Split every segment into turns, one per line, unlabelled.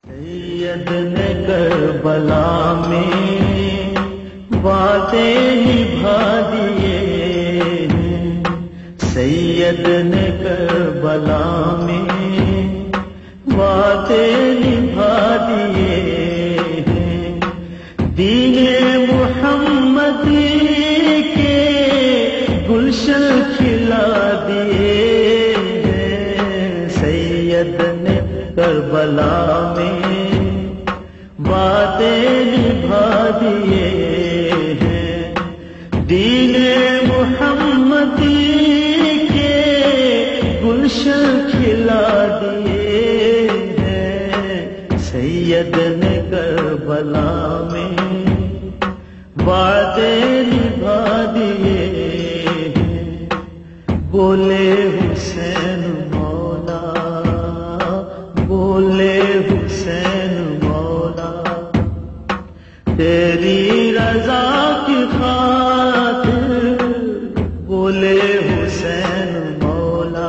سید نے کربلا میں وعدے نبھا دیے، سید نے کربلا میں وعدے نبھا دیے، دین محمدی کے گلشن کھلا دیے، سید نے کربلا میں وعدے نبھا دیے ہیں، دین محمدی کے گلشن کھلا دیے ہیں، سید نے کربلا میں وعدے نبھا دیے ہیں، بولے حسین مولا، بولے حسین مولا، تیری رضا کی خاطر، بولے حسین مولا،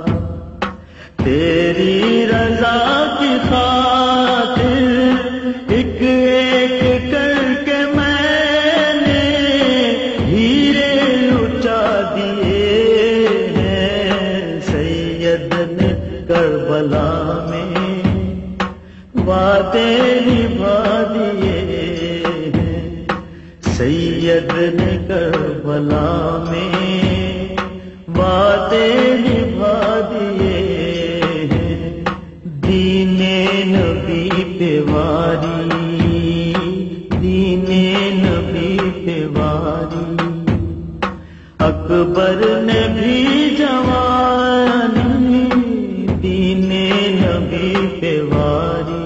تیری رضا کی خاطر ایک ایک کر کے میں نے ہیرے لٹا دیے ہیں، سید نے کربلا میں وعدے نبھا دیے ہیں، سید نے کربلا میں وعدے نبھا دیے ہیں، دین نبی پہ واری، دین نبی پہ واری، اکبر نے بھی جوانی دین نبی پہ واری،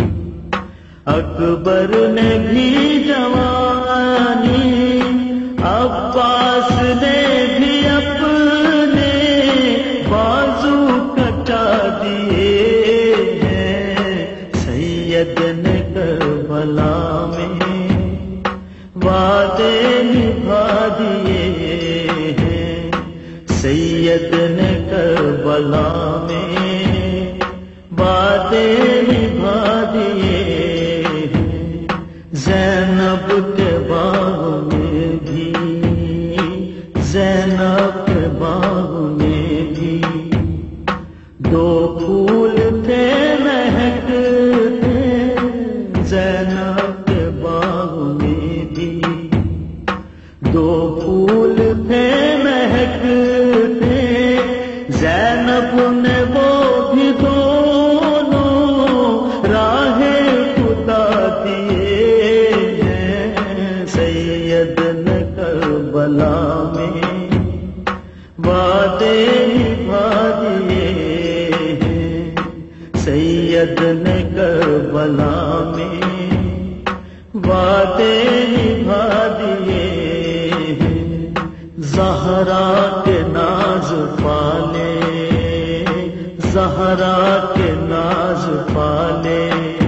اکبر نے بھی جوانی، عباس نے بھی اپنے بازو کٹا دیے ہیں، سید نے کربلا میں وعدے نبھا دیے ہیں، سید نے کربلا میں وعدے نبھا دیے ہیں، زینب کے باغ میں بھی، زینب کے باغ میں بھی دو پھول تھے مہکتے، زینب کے باغ میں بھی دو پھول تھے مہکتے، زینب نے وہ بھی دونوں راہ خدا دیے ہیں، سید نے کربلا میں وعدے نبھا دیے ہیں، سید نے کربلا میں وعدے نبھا دیے ہیں، زہرا کے ناز پالے، زہرا کے ناز پالے،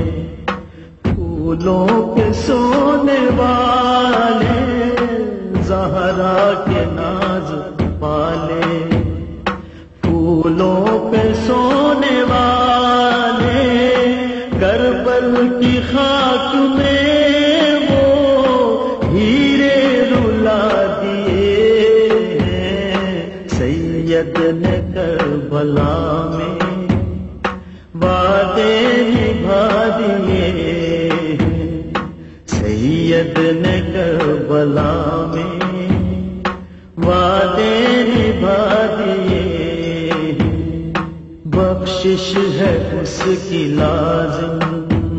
پھولوں کے سونے والے، زہرا کے ناز پالے، پھولوں پہ سونے والے، کربل کی خاک میں وہ ہیرے رلا دیے ہیں، سید نے کربلا میں وعدے نبھا دیے ہیں، سید نے کربلا میں وعدے نبھا دیے ہیں، بخشش ہے اس کی لازم،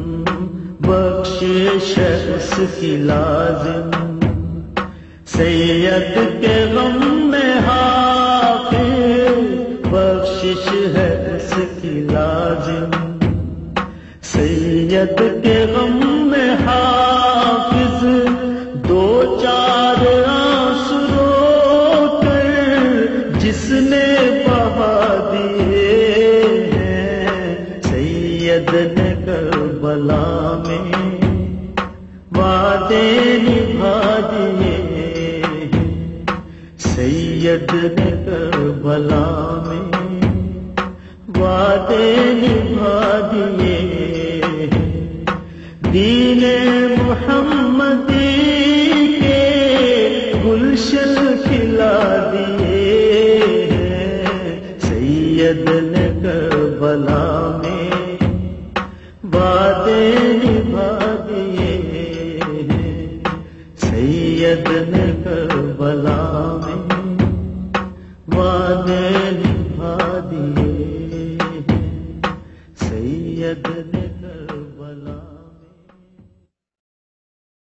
بخشش ہے اس کی لازم، سید کے غم میں حافظ، بخشش ہے اس کی لازم، سید کے غم میں حافظ، دو چار آنسو رو کر جس نے بہا دیے ہیں، سید نے کربلا میں وعدے نبھا دیے ہیں، سید نے کربلا میں وعدے نبھا دیے دین محمدی کے گلشن کھلا دیے ہیں، سید نے کربلا میں وعدے نبھا دیے ہیں، سید نے کربلا میں وعدے نبھا دیے ہیں، سید نے